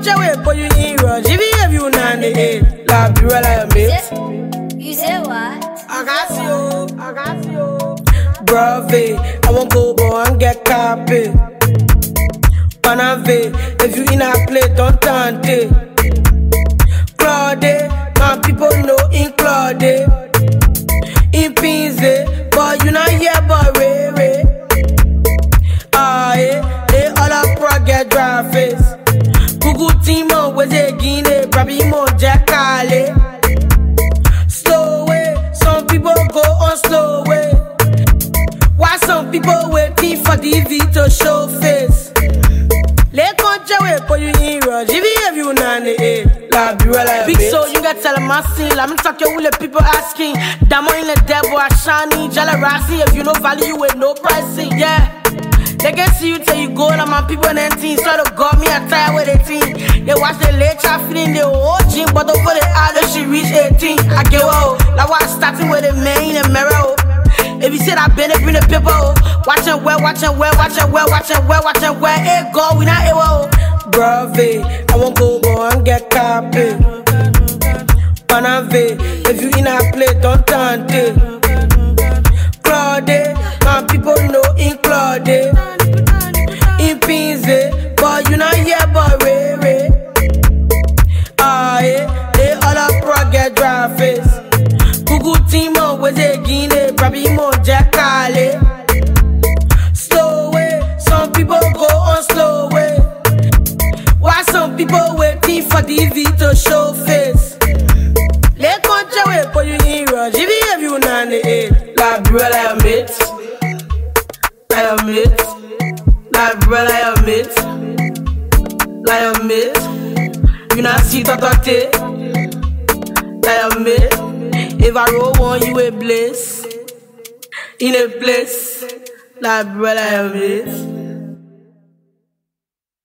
can't away for you in rush. If you have you none the la be real I admit. You say what? I got you. Brave, I won't go and get copy. Panave, if you in a play, don't turn it. Claude, my people know in Claude. In Pinze, but you not here, but Ray. Ah, they all up pro get dry face. Google team on was a guinea, probably more jackale. Slow way, some people go on slow way. Why some people waiting for the V to show face? Let country wait for you in rush. If you have you none la be real I big so you got tell them I sing. I'm talking with the people asking. Damo in the devil I shiny jealousy. If you no value with no pricing, yeah. They can see you till you go, and my people and teens try to got me, I tired with 18. They watch the late child feeling the whole gym, but over the other she reach 18. I get well, like why starting with a man in a mirror. If you said I been bring the people, watching where, hey go, we not able. Brave, I won't go and get copy. Panave, if you in a play, don't turn it. Claude, my people know in Claude. In Pinze, but you not here, but Ray. Ah, they all up pro get dry face. Google team on was a guinea, probably more jackale. Slow way, some people go on slow way. Why some people waiting for the V to show face? Let country wait for you in rush. If you have you none la be real I admit. I admit. You not see totote. I admit. If I roll one, you a bliss. In a place, like brother, I admit.